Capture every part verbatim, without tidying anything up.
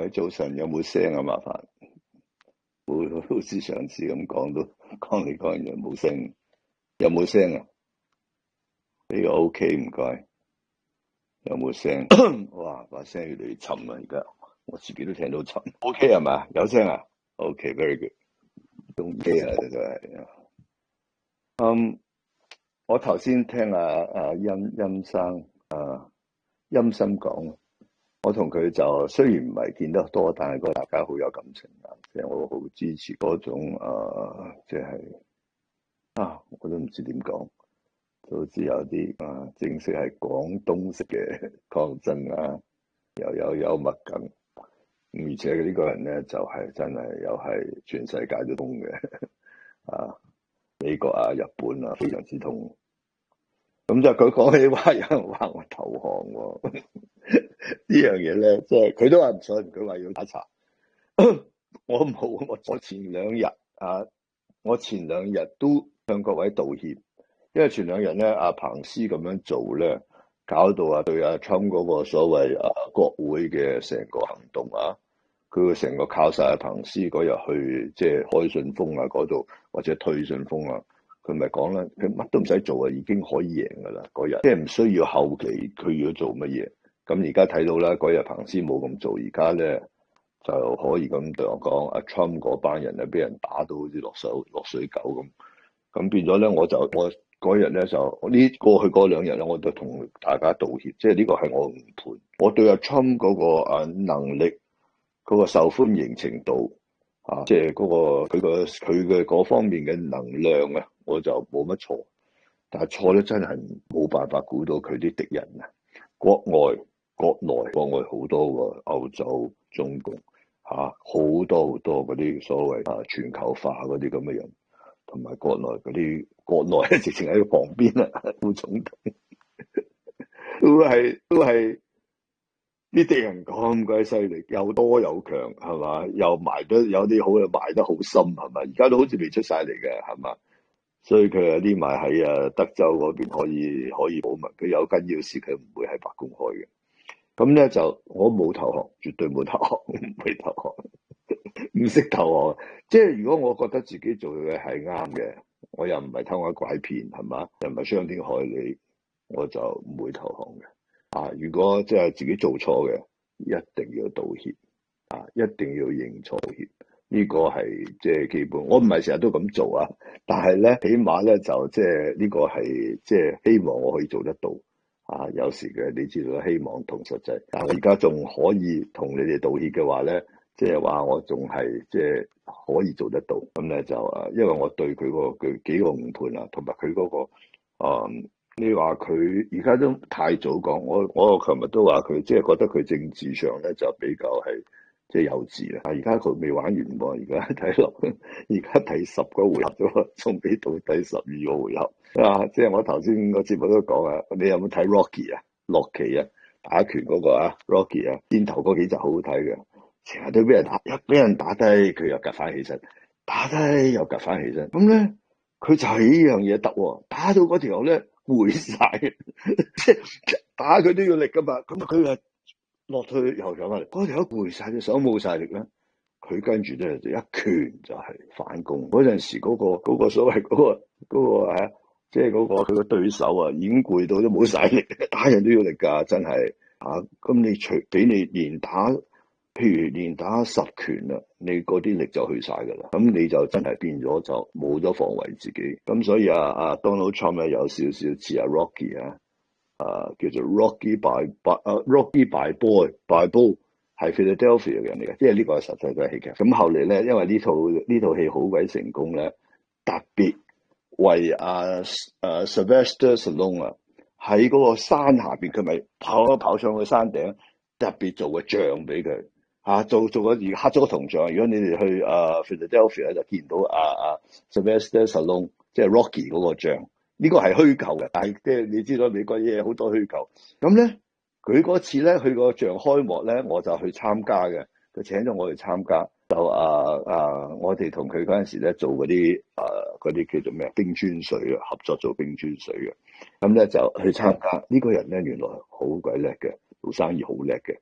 位早晨，有冇聲啊？麻煩，會好似上次咁講都講嚟講完冇聲，有冇聲啊？呢個 OK，唔該。有冇聲？哇，把聲越嚟越沉啊！而家我自己都聽到沉。OK 係嘛？有聲啊 ？OK，very good。中機啊，真係。嗯，我頭先聽阿阿陰陰生啊陰森講。我同佢就雖然唔係見得多，但係個大家好有感情啊！即係我好支持嗰種誒，即係啊，我都唔知點講，好似有啲啊，正式係廣東式嘅抗爭啊，又有幽默感，而且佢呢個人咧就係、是、真係又係全世界都通嘅啊，美國啊、日本啊非常之通。咁就佢講起話有人話我投降喎。呢樣嘢咧，即係佢都話唔信，佢話要打查。我冇，我我前兩日啊，我前兩日都向各位道歉，因為前兩日咧，阿彭斯咁樣做咧，搞到啊對阿 Trump 嗰個所謂啊國會嘅成個行動啊，佢會成個靠晒阿彭斯嗰日去即係開信封啊嗰度，或者退信封啊，佢咪講啦，佢乜都唔使做啊，已經可以贏噶啦嗰日，即係唔需要後期佢要做乜嘢。咁而家睇到啦，嗰日彭斯冇咁做，而家咧就可以咁對我講，阿 Trump 嗰班人咧俾人打到好似落手落水狗咁，咁變咗咧，我就我嗰日咧就呢過去嗰兩日咧，我都同大家道歉，即係呢個係我誤判，我對阿 Trump 嗰個啊能力嗰個受歡迎程度啊，即係嗰個佢個佢嘅嗰方面嘅能量啊，我就冇乜錯，但係錯咧真係冇辦法估到佢啲敵人啊，國外。國內國外好多個歐洲、中共嚇，好、啊、多好多嗰啲所謂啊全球化嗰啲咁嘅人，同埋國內嗰啲國內咧直情喺旁邊啊，副總統都係都係啲敵人咁鬼犀利，又多又強係嘛，又埋得有啲好又埋得好深係嘛，而家都好似未出晒嚟嘅係嘛，所以佢啊匿埋喺啊德州嗰邊可以可以保密，佢有緊要事佢唔會喺白宮開嘅。咁咧就我冇投降，絕對冇投降，唔會投降，唔識投降。即係如果我覺得自己做嘅係啱嘅，我又唔係偷呃拐騙，係嘛，又唔係傷天害理，我就唔會投降嘅。啊，如果即係自己做錯嘅，一定要道歉，啊，一定要認錯歉。呢個係即係基本。我唔係成日都咁做啊，但係咧，起碼咧就即係呢個係即係希望我可以做得到。啊，有時嘅你知道希望同實際，但係而家仲可以同你哋道歉嘅話咧，即係話我仲係即係可以做得到。咁咧就啊，因為我對佢嗰個佢幾個誤判啊，同埋佢嗰個啊、嗯，你話佢而家都太早講，我我琴日都話佢即係覺得佢政治上咧就比較係即係幼稚啦。啊，而家佢未玩完喎，而家睇落，而家第十個回合啫，仲未到第十二個回合。啊！即係我頭先個節目都講啊，你有冇睇 Rocky 啊？洛奇啊，打拳嗰個啊 ，Rocky 啊，先頭嗰幾集好好睇嘅，成日都俾人打，一俾人打低，佢又夾翻起身，打低又夾翻起身。咁咧，佢就係呢樣嘢得喎，打到嗰條友咧攰晒，即係打佢都要力噶嘛。咁佢係落去又上翻嚟，嗰條友攰晒，隻手冇晒力咧。佢跟住咧就一拳就係反攻。嗰陣時嗰、嗰個、嗰個所謂嗰、嗰個嗰、嗰個啊。即係嗰個佢個對手啊，已經攰到都冇晒力，打人都要力噶，真係啊！咁你除俾你連打，譬如連打十拳啦，你嗰啲力就去晒噶啦，咁你就真係變咗就冇咗防衛自己。咁所以啊啊 Donald Trump 咧有少少似阿 Rocky 啊，啊叫做 Rocky by by 啊 Rocky by boy by bull 係 Philadelphia 嘅人嚟嘅，即係呢個係實際嘅戲劇。咁後嚟咧，因為呢套呢套戲好鬼成功咧，特別。為阿誒 Sylvester Stallone 啊，喺嗰個山下邊，佢咪跑一跑上去山頂，特別做個像俾佢嚇，做做個而刻咗個銅像。如果你哋去啊 Philadelphia 就見到阿阿 Sylvester Stallone，即係 Rocky 嗰個像，呢個係虛構嘅，但係即係你知道美國嘢好多虛構。咁咧，佢嗰次咧，佢個像開幕咧，我就去參加嘅，佢請咗我去參加。就啊啊！我哋同佢嗰陣時咧做嗰啲啊嗰啲叫做咩冰磚水啊，合作做冰磚水嘅。咁咧就去參加呢、呢個人咧，原來好鬼叻嘅，做生意好叻嘅。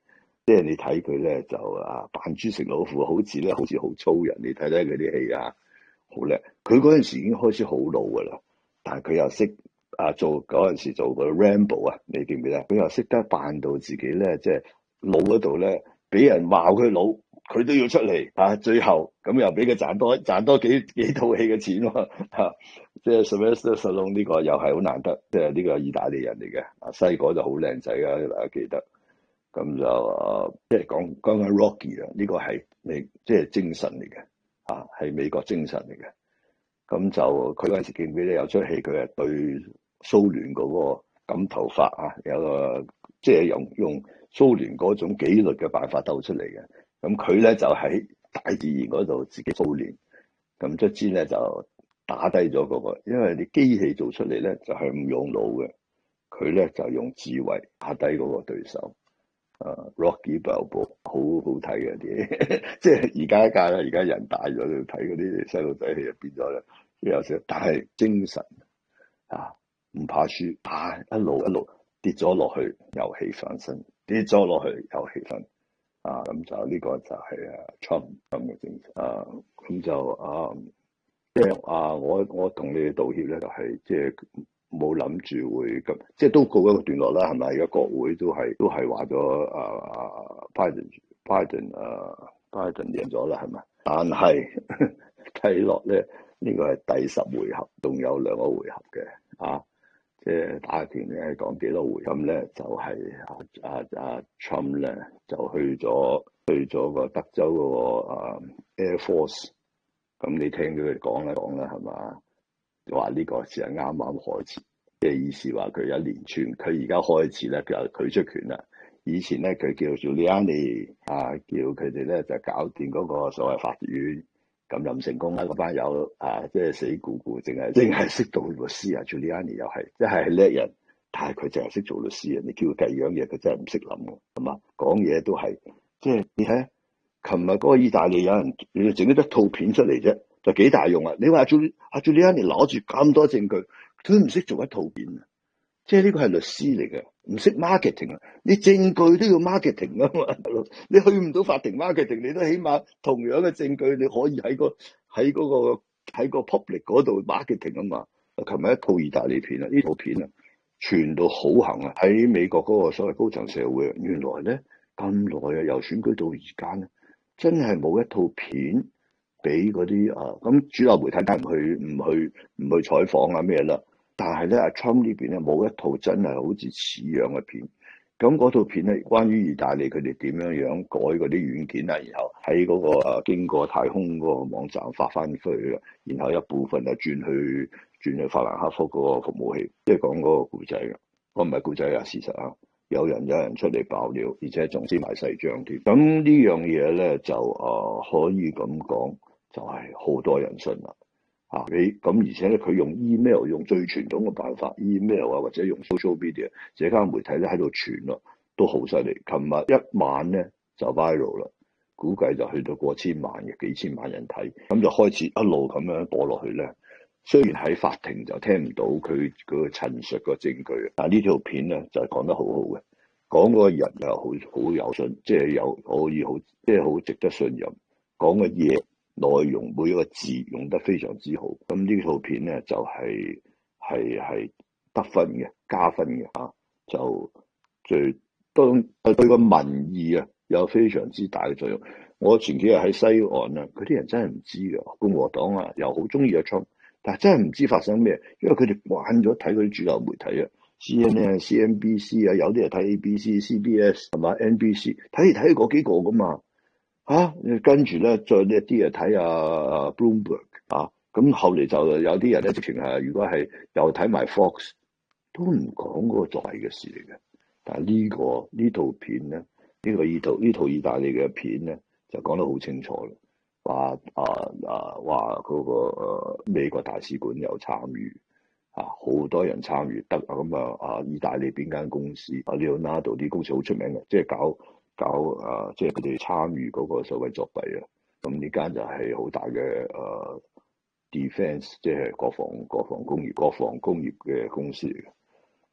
即係你睇佢咧就啊扮豬食老虎，好似咧好似好粗人。你睇睇佢啲戲啊，好叻。佢嗰陣時已經開始好老噶啦，但係佢又識啊做嗰陣時做個 Rambo 啊，你記唔記得？佢又識得扮到自己咧，即係老嗰度咧，俾人鬧佢老，佢都要出嚟啊！最後咁又俾佢賺多賺多幾幾套戲嘅錢喎、啊啊、即係 Sylvester Stallone 呢個又係好難得，即係呢個意大利人嚟嘅，啊細個就好靚仔啊，大家記得。咁就誒，即係講講緊 Rocky 啊，呢個係美即係精神嚟嘅，啊係美國精神嚟嘅。咁就佢嗰陣時記唔記得有出戲，佢係對蘇聯嗰個金頭髮啊，有個即係用用蘇聯嗰種紀律嘅辦法鬥出嚟嘅。咁佢咧就喺大自然嗰度自己操練，咁卒之咧就打低咗嗰個，因為你機器做出嚟咧就係唔用腦嘅，佢咧就用智慧打低嗰個對手。啊、uh,，Rocky Balboa 好好睇嘅啲，即係而家一屆啦，而家人大咗，你睇嗰啲細路仔戲就變咗啦，有少，但係精神啊，唔怕輸，啊一路一路跌咗落去又起翻身，跌咗落去又起翻，啊咁就呢個就係啊 Trump 咁嘅精神，啊咁就啊即係啊我我同你哋道歉咧，就係即係。冇諗住會咁，即係都告一個段落啦，係咪？而家國會都係都係話咗啊，Biden Biden 啊，Biden 贏咗啦，係咪？但係睇落咧，呢個係第十回合，仲有兩個回合嘅啊，即係打拳咧講幾多回合咧，就係啊啊啊 Trump 咧就去咗去咗個德州嗰個啊 Air Force，咁你聽佢哋講啦講啦，係嘛？話呢個只係啱啱開始，即係意思話佢有一連串，佢而家開始咧，佢佢出拳啦。以前咧佢叫做 Giuliani 啊，叫佢哋咧就搞掂嗰個所謂法院，咁又唔成功啦。嗰班友啊，即係死咕咕，淨係淨係識做律師啊。Giuliani 又係，即係叻人，但係佢淨係識做律師啊。你叫佢計樣嘢，佢真係唔識諗，係嘛？講嘢都係，即係你睇，琴日嗰個意大利有人，你整咗一套片出嚟啫。就幾大用啊！你話阿 Giul 阿 Giuliani 攞住咁多證據，佢都唔識做一套片啊！即係呢個係律師嚟嘅，唔識 marketing 啊！你證據都要 marketing 啊嘛！你去唔到法庭 marketing，你都起碼同樣嘅證據，你可以喺個喺嗰個喺個 public 嗰度 marketing 啊嘛！琴日一套意大利片啊，呢套片啊傳到好行啊！喺美國嗰個所謂高層社會，原來咧咁耐啊，由選舉到而家咧，真係冇一套片。俾嗰啲啊，咁主流媒體梗係唔去唔去唔去採訪啊咩啦，但係咧阿 Trump 呢邊咧冇一套真係好似似樣嘅片，咁嗰套片咧關於意大利佢哋點樣樣改嗰啲軟件啊，然後喺嗰個啊經過太空嗰個網站發翻出去啦，然後一部分就轉去轉去法蘭克福嗰個服務器，即係講嗰個故仔嘅，我唔係故仔啊，事實啊。有人有人出嚟爆料，而且仲知埋細張添。咁呢樣嘢咧就誒、呃、可以咁講，就係、是、好多人信啦。啊，你咁而且咧，佢用 email 用最傳統嘅辦法 email 啊，或者用 social media 社交媒體咧喺度傳咯，都好犀利。琴日一晚咧就 viral 啦，估計就去到過千萬嘅幾千萬人睇，咁就開始一路咁樣播落去咧。雖然喺法庭就聽唔到佢個陳述個證據，但係呢條片咧就係講得好好嘅，講嗰個人又好好有信，即係有可以好，即係好值得信任。講嘅嘢內容每一個字用得非常之好，咁呢套片咧就係係係得分嘅，加分嘅啊，就最當對個民意啊有非常之大嘅作用。我前幾日喺西岸啊，佢啲人真係唔知㗎，共和黨啊又好中意阿 Trump。但係真係唔知發生咩，因為佢哋慣咗睇嗰啲主流媒體啊 ，C N N、C N B C 啊，有啲人睇 A B C、C B S 係嘛 N B C，睇嚟睇去嗰幾個噶嘛，嚇、啊，跟住咧再呢一啲啊睇啊 Bloomberg 啊，咁後嚟就有啲人咧直情係如果係又睇埋 Fox，都唔講嗰個在嘅事嚟嘅。但係、這、呢個呢套片咧，呢、這個意套呢套意大利嘅片咧，就講得好清楚啦。話啊啊話嗰個誒美國大使館有參與啊，好多人參與得啊，咁啊啊意大利邊間公司啊 Leonardo 啲公司好出名嘅，即係搞搞啊，即係佢哋參與嗰個所謂作弊啊，咁呢間就係好大嘅誒 defense，即係國防國防工業國防工業嘅公司嚟嘅。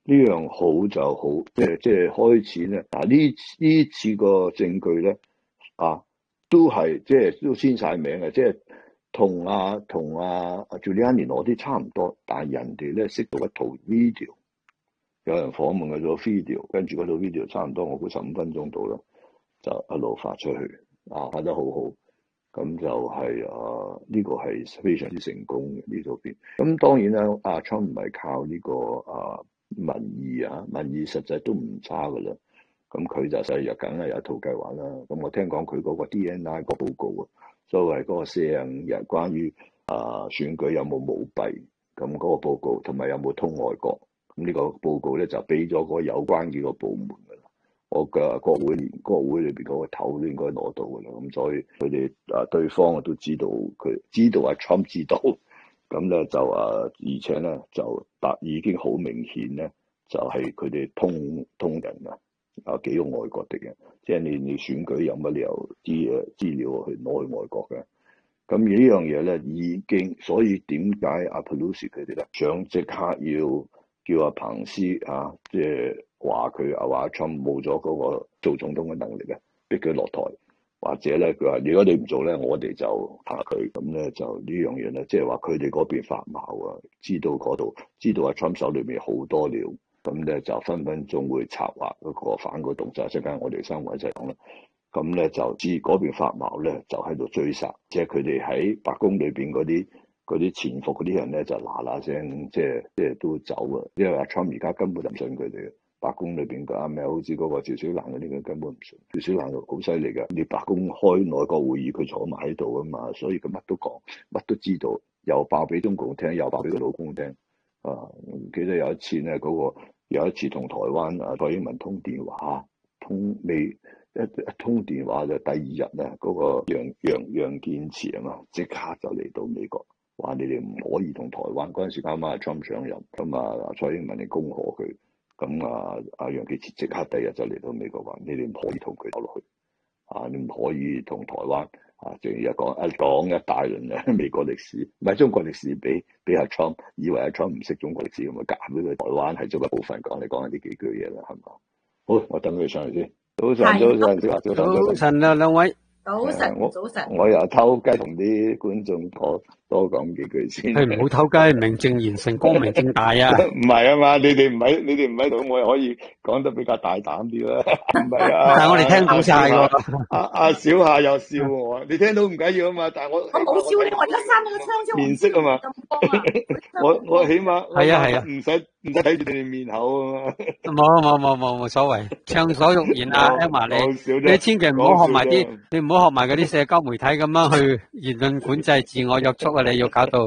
呢樣好就好，即係即係開始咧。嗱呢呢次個證據咧啊，都係即係都簽晒名嘅，即係同啊同啊 Giuliani 攞啲差唔多，但係人哋咧識到一套 video， 有人訪問佢咗 video， 跟住嗰套 video 差唔多，我估十五分鐘到啦，就一路發出去啊，發得好好。咁就係、是、啊，呢、這個係非常之成功嘅呢套片。咁當然啦，阿 Trump 唔係靠呢、這個啊民意啊，民意實際都唔差噶啦。咁佢就細日梗係有一套計劃啦。咁我聽講佢嗰個 D N I 個報告啊，所謂嗰個四十五日關於啊選舉有冇舞弊，咁嗰個報告同埋有冇通外國，咁呢個報告咧就俾咗個有關幾個部門噶啦。我嘅國會連國會裏邊嗰個頭都應該攞到噶啦，咁所以佢哋啊對方啊都知道，佢知道阿 Trump 知道，咁咧就啊而且咧就達已經好明顯咧，就係佢哋通通人啊啊幾個外國敵人，即係你你選舉有乜理由資誒資料去攞去外國嘅？咁而呢樣嘢咧已經，所以點解阿 Pelosi 佢哋咧想即刻要叫阿彭斯啊，即係話佢啊話 Trump 冇咗嗰個做總統嘅能力嘅，逼佢落台，或者咧佢話如果你唔做咧，我哋就打佢。咁咧就呢樣嘢咧，即係話佢哋嗰邊發毛啊，知道嗰度知道阿 Trump 手裏面好多料，咁咧就分分鐘會策劃嗰個反個動作。即係我哋三位一齊講啦。咁咧就知嗰邊發毛咧，就喺度追殺，即係佢哋喺白宮裏邊嗰啲嗰啲潛伏嗰啲人咧，就嗱嗱聲，即係即係都走啊！因為阿 Trump 而家根本就唔信佢哋，白宮裏邊個阿咩好似嗰個趙小蘭嗰啲，佢根本唔信。趙小蘭好犀利嘅，你白宮開內閣會議，佢坐埋喺度啊嘛，所以佢乜都講，乜都知道，又爆俾中共聽，又爆俾佢老公聽。啊，記得有一次咧，嗰、嗰個有一次同台灣啊蔡英文通電話，通未？一一通電話就第二日咧，嗰、那個楊楊楊建慈啊嘛，即刻就嚟到美國，話你哋唔可以同台灣。嗰陣時啱啱阿 Trump 上任，咁啊蔡英文嚟恭賀佢，咁啊阿楊建慈即刻第二日就嚟到美國，話你哋唔可以同佢走落去，啊你唔可以同台灣啊，仲要講一講一大輪嘅美國歷史，唔係中國歷史，俾俾阿 Trump 以為阿 Trump 唔識中國歷史，咁啊夾俾佢台灣係做一部分講嚟講下呢幾句嘢啦，係嘛？好，我等佢上嚟先。早晨，早晨，早晨， 早晨啊，兩位。 早晨，早晨。 我又偷雞同啲觀眾多多講幾句先。 係唔好偷雞，名正言順，光明正大啊！ 唔係啊嘛，你哋唔喺，你哋唔喺度，我又可以講得比較大膽啲啦。唔係啊， 但係我哋聽到晒喎。 阿阿小夏又笑我，你聽到唔緊要啊嘛，但係我我冇笑你，我而家閂咗個窗啫。 面色啊嘛，我我起碼係啊係啊， 唔使唔使睇住你哋面口啊嘛。 冇冇冇冇冇所謂，暢所欲言啊 ，Emma 你你千祈唔好學埋啲，你唔好學埋嗰啲社交媒體咁樣去言論管制、自我約束啊！你要搞到，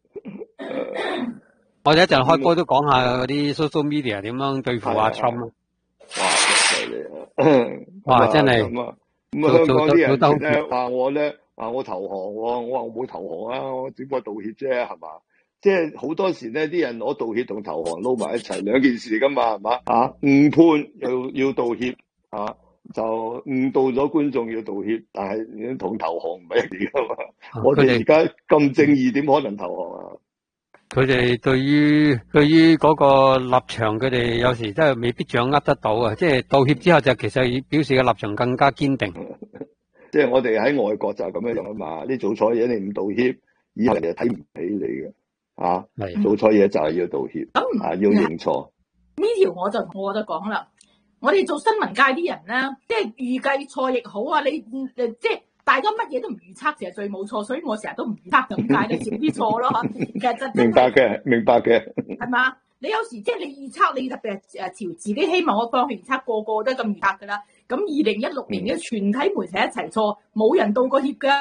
我哋一陣開波都講下嗰啲 social media 點樣對付阿 Trump 啊！ 哇，犀利啊！ 哇，真係咁啊！咁啊，香港啲人咧話我咧話我投降喎，我話我冇投降啊，我只不過道歉啫，係嘛？即係好多時咧，啲人攞道歉同投降撈埋一齊，兩件事噶嘛，係嘛？啊，誤判又要道歉啊！就誤導咗觀眾要道歉，但係同投降唔係一樣噶嘛。啊、我哋而家咁正義，點可能投降啊？ 佢哋對於對於嗰個立場，佢哋有時真係未必掌握得到啊！即係道歉之後，就其實表示嘅立場更加堅定。 即係我哋喺外國就係咁樣樣啊嘛！你做錯嘢你唔道歉，以後人哋睇唔起你嘅啊！係做錯嘢就係要道歉， 嗯、 啊要認錯。 呢條我就我就講啦。我哋做新聞界啲人咧，即係預計錯亦好啊！你誒即係大家乜嘢都唔預測，其實最冇錯，所以我成日都唔預測，咁解咧少啲錯咯。其實就明白嘅，明白嘅。 係嘛？你有時即係你預測，你特別係誒朝自己希望嘅方向預測，個個都咁預測噶啦。咁二零一六年嘅全體媒體一齊錯，冇人道過歉噶。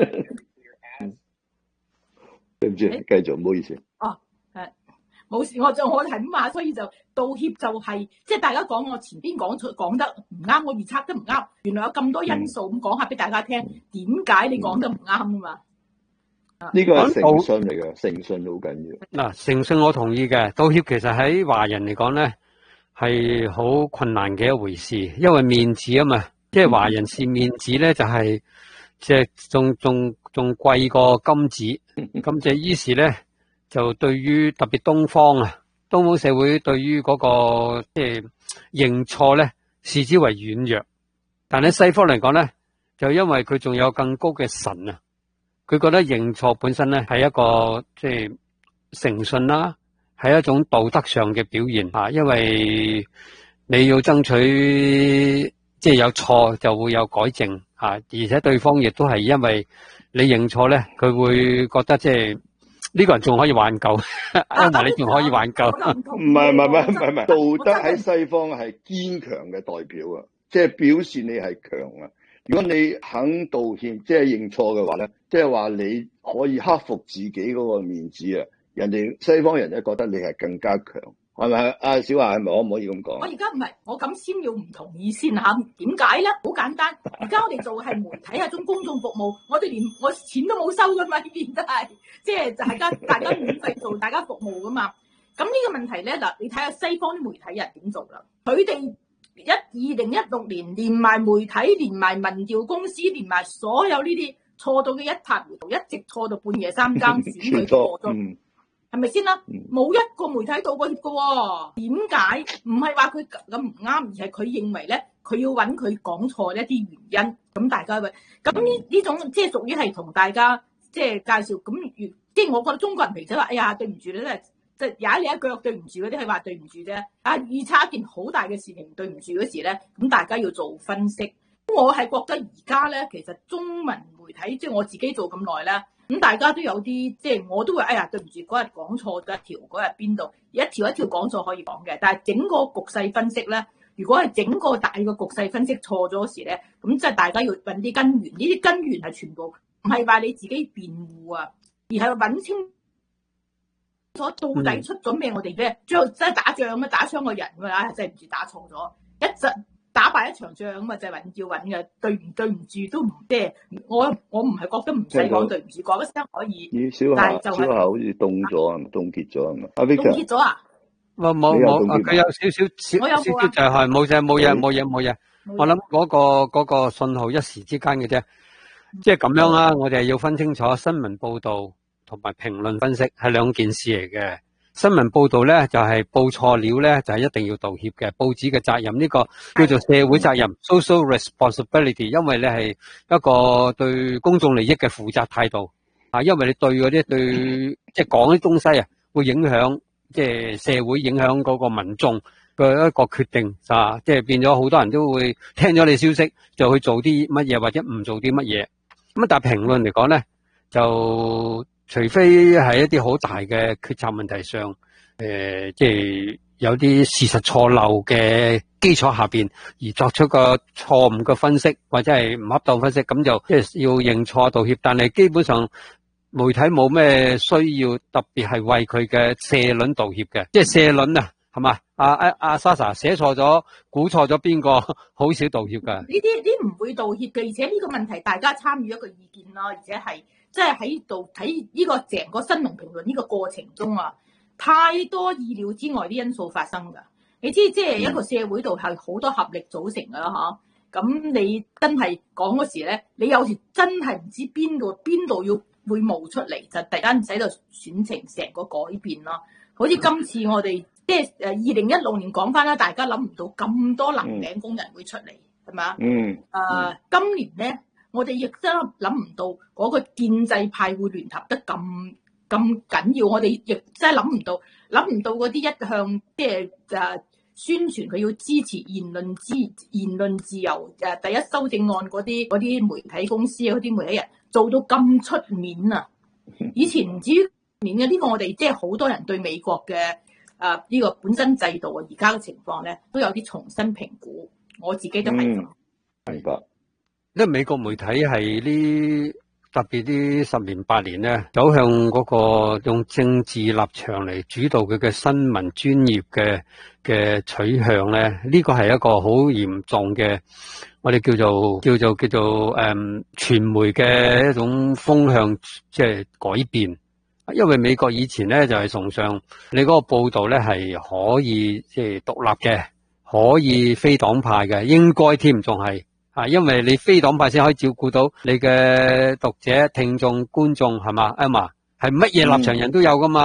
對唔住，繼續，唔好意思。 哦，係。冇事，我就我係咁話，所以就道歉就係、是、即係大家講我前邊講出講得唔啱，我預測得唔啱，原來有咁多因素，咁講下俾大家聽，點解你講得唔啱啊嘛？ 呢個係誠信嚟嘅，誠信好緊要。 嗱，誠信我同意嘅，道歉其實喺華人嚟講咧係好困難嘅一回事，因為面子啊嘛，即係華人視面子咧就係即係仲仲仲貴過金子，咁就於是咧。就對於特別東方啊， 東方社會對於嗰、那個即係、就是、認錯咧，視之為軟弱。但喺西方嚟講咧，就因為佢仲有更高嘅神啊，佢覺得認錯本身咧係一個即係誠信啦，係一種道德上嘅表現啊。因為你要爭取即係有錯就會有改正啊，而且對方亦都係因為你認錯咧，佢會覺得即係呢個人仲可以挽救，因為你仲可以挽救。 唔係唔係唔係唔係唔係，道德喺西方係堅強嘅代表啊，即係表示你係強啊。如果你肯道歉，即係認錯嘅話咧，即係話你可以克服自己嗰個面子啊。人哋西方人咧覺得你係更加強，係咪？阿小華係咪可唔可以咁講？ 我而家唔係，我咁先要唔同意先嚇。點解咧？好簡單，而家我哋做係媒體係一種公眾服務，我哋連我錢都冇收噶嘛，呢邊都係即係大家大家免費做大家服務噶嘛。咁呢個問題咧嗱，你睇下西方啲媒體人點做啦？佢哋一二零一六年連埋媒體、連埋民調公司、連埋所有呢啲錯到嘅一塌糊塗，一直錯到半夜三更選舉過咗，係咪先啦？冇一個媒體道過歉嘅喎，點解？唔係話佢咁唔啱，而係佢認為咧，佢要揾佢講錯一啲原因。咁大家喂，咁呢呢種即係屬於係同大家即係介紹。咁即係我覺得中國人平時話，哎呀對唔住咧，都係即係踩你一腳對唔住嗰啲係話對唔住啫。啊，預測一件好大嘅事情對唔住嗰時咧，咁大家要做分析。我係覺得而家咧，其實中文媒體即係我自己做咁耐咧。咁大家都有啲即係我都會哎呀對唔住嗰日講錯咗一條，嗰日邊度一條一條講錯可以講嘅，但係整個局勢分析咧，如果係整個大個局勢分析錯咗時咧，咁即係大家要揾啲根源，呢啲根源係全部唔係話你自己辯護啊，而係揾清楚到底出咗咩我哋咩，最後真係打仗咁打傷個人㗎啦，真係唔住打錯咗一陣。打敗一場仗咁啊，就係揾要揾嘅，對唔對唔住都唔即係我我唔係覺得唔使講對唔住，講一聲可以。 咦，小夏小夏好似凍咗啊，凍結咗係嘛？阿 Victor 凍結咗啊？ 冇冇冇，佢有少少少少少就係冇嘢冇嘢冇嘢冇嘢。我諗嗰個嗰個信號一時之間嘅啫，即係咁樣啦。我哋要分清楚新聞報導同埋評論分析係兩件事嚟嘅。新聞報導咧就係報錯料咧就係一定要道歉嘅，報紙嘅責任呢個叫做社會責任 social responsibility， 因為你係一個對公眾利益嘅負責態度啊，因為你對嗰啲對即係講啲東西啊，會影響即係社會影響嗰個民眾嘅一個決定啊，即係變咗好多人都會聽咗你消息就去做啲乜嘢或者唔做啲乜嘢。咁啊，但係評論嚟講咧就。除非係一啲好大嘅決策問題上，誒、呃，即係有啲事實錯漏嘅基礎下邊而作出個錯誤嘅分析，或者係唔恰當分析，咁就即係要認錯道歉。但係基本上媒體冇咩需要特別係為佢嘅社論道歉嘅，即係社論啊，係嘛？阿阿阿 Sasa 寫錯咗，估錯咗邊個，好少道歉噶。呢啲啲唔會道歉嘅，而且呢個問題大家參與一個意見啦，而且係。即係喺度睇呢個成個新聞評論呢個過程中啊，太多意料之外啲因素發生㗎。你知即係一個社會度係好多合力組成㗎啦，嚇。咁你真係講嗰時咧，你有時真係唔知邊度邊度要會冒出嚟，就突然間使到選情成個改變咯。好似今次我哋即係誒二零一六年講翻啦，大家諗唔到咁多藍領工人會出嚟，係咪啊？嗯。誒，今年咧。我哋亦真諗唔到嗰個建制派會聯合得咁咁緊要，我哋亦真係諗唔到，諗唔到嗰啲一向即係誒宣傳佢要支持言論自言論自由誒第一修正案嗰啲嗰啲媒體公司嗰啲媒體人做到咁出面啊！以前唔至於面嘅呢個，我哋即係好多人對美國嘅誒呢個本身制度啊，而家嘅情況咧都有啲重新評估，我自己都係咁。 明白。 因為美國媒體係呢特別呢十年八年咧，走向嗰個用政治立場嚟主導佢嘅新聞專業嘅嘅取向咧，呢個係一個好嚴重嘅，我哋叫做叫做叫做誒傳媒嘅一種風向，即係改變。因為美國以前咧就係崇尚你嗰個報道咧係可以即係獨立嘅，可以非黨派嘅，應該添仲係。啊，因為你非黨派先可以照顧到你嘅讀者、聽眾、觀眾，係嘛？Emma 係乜嘢立場人都有噶嘛？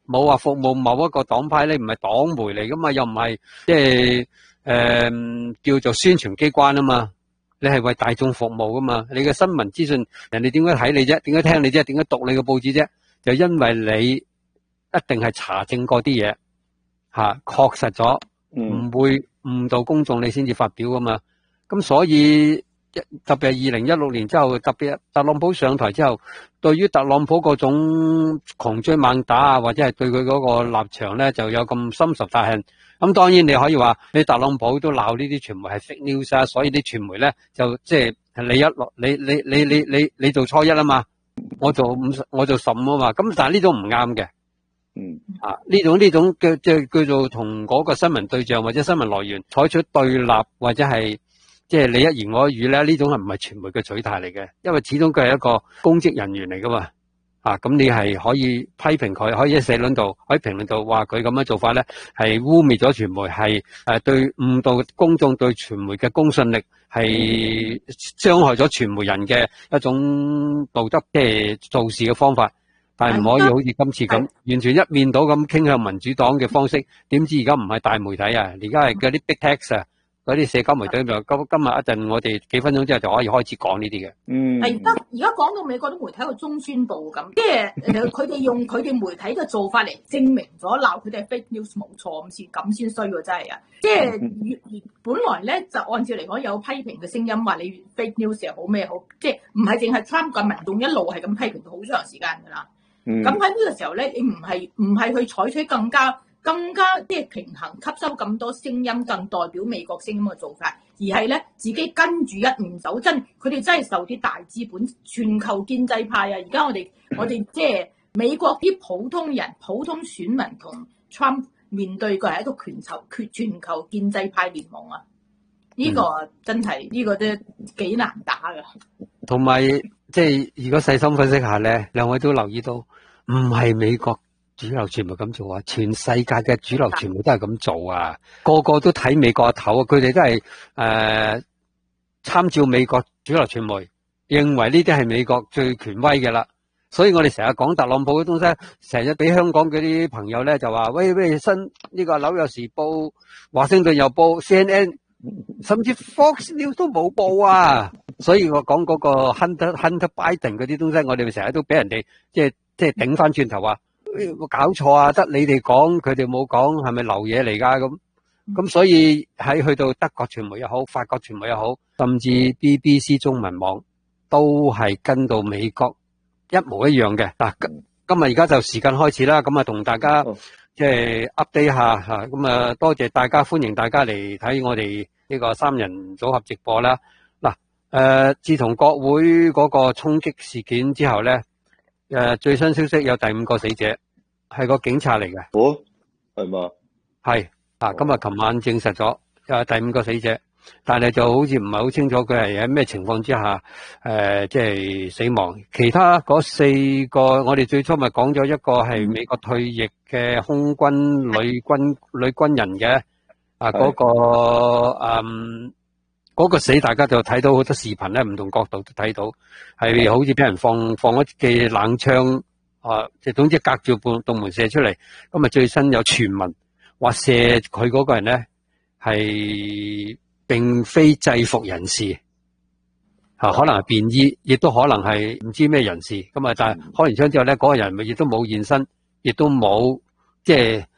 冇話服務某一個黨派咧，唔係黨媒嚟噶嘛，又唔係即係誒叫做宣傳機關啊嘛，你係為大眾服務噶嘛，你嘅新聞資訊人哋點解睇你啫？點解聽你啫？點解讀你嘅報紙啫？就因為你一定係查證過啲嘢吓，確實咗，唔會誤導公眾，你先至發表噶嘛。咁所以特別係二零一六年之後，特別特朗普上台之後，對於特朗普嗰種窮追猛打啊，或者係對佢嗰個立場咧，就有咁深仇大恨。咁當然你可以話，你特朗普都鬧呢啲傳媒係 fake news 啊，所以啲傳媒咧就即係你一落你你你你你你做初一啊嘛，我做五十我做十五啊嘛。咁但係呢種唔啱嘅。 嗯啊，呢種呢種嘅即係叫做同嗰個新聞對象或者新聞來源採取對立或者係即係你一言我一語咧，呢種係唔係傳媒嘅取態嚟嘅，因為始終佢係一個公職人員嚟噶嘛。啊，咁你係可以批評佢，可以喺社論度，可以評論度話佢咁樣做法咧係污蔑咗傳媒，係誒對誤導公眾對傳媒嘅公信力，係傷害咗傳媒人嘅一種道德即係做事嘅方法。但係唔可以好似今次咁，完全一面倒咁傾向民主黨嘅方式。點知而家唔係大媒體啊，而家係嗰啲 big tech 啊，嗰啲社交媒體就今今日一陣，我哋幾分鐘之後就可以開始講呢啲嘅。 嗯。 係而家而家講到美國啲媒體個中宣部咁，即係佢哋用佢哋媒體嘅做法嚟證明咗鬧佢哋係 fake news 冇錯咁先咁先衰喎，真係啊！即係本來咧就按照嚟講有批評嘅聲音話你 fake news 係好咩好，即係唔係淨係 Trump 嘅民眾一路係咁批評到好長時間㗎啦。咁喺呢個時候咧，你唔係唔係去採取更加更加即係平衡吸收咁多聲音，更代表美國聲音嘅做法，而係咧自己跟住一面走，真佢哋真係受啲大資本、全球建制派啊！而家我哋我哋即係美國啲普通人、普通選民同 Trump 面對嘅係一個全球全全球建制派聯盟啊！呢、這個真係呢、這個都幾難打㗎。 同埋即係如果細心分析下咧，兩位都留意到，唔係美國主流傳媒咁做啊，全世界嘅主流傳媒都係咁做啊，個個都睇美國頭啊，佢哋都係誒參照美國主流傳媒，認為呢啲係美國最權威嘅啦。所以我哋成日講特朗普嘅東西，成日俾香港嗰啲朋友咧就話：喂喂，新呢個紐約時報、華盛頓郵報、C N N。甚至 Fox News 都冇報啊，所以我講嗰個 Hunter Hunter Biden 嗰啲東西，我哋成日都俾人哋即係即係頂翻轉頭話，我搞錯啊，得你哋講，佢哋冇講，係咪流嘢嚟噶咁？咁所以喺去到德國傳媒又好，法國傳媒又好，甚至 B B C 中文網都係跟到美國一模一樣嘅。嗱，今日而家就時間開始啦，咁啊同大家。即係 update 下吓，咁啊多謝大家，歡迎大家嚟睇我哋呢個三人組合直播啦。嗱，誒，自從國會嗰個衝擊事件之後咧，誒最新消息有第五個死者，係個警察嚟嘅。 哦，係嘛？ 係啊，今日琴晚證實咗誒第五個死者，但係就好似唔係好清楚佢係喺咩情況之下誒即係死亡。其他嗰四個，我哋最初咪講咗一個係美國退役嘅空軍女軍女軍人嘅啊，嗰個嗯嗰個死，大家就睇到好多視頻咧，唔同角度都睇到係好似俾人放放一記冷槍啊，即係總之隔住半道門射出嚟。咁啊最新有傳聞話射佢嗰個人咧係並非制服人士，啊，可能係便衣，亦都可能係唔知咩人士。咁啊，但係開完槍之後咧，嗰個人咪亦都冇現身，亦都冇即係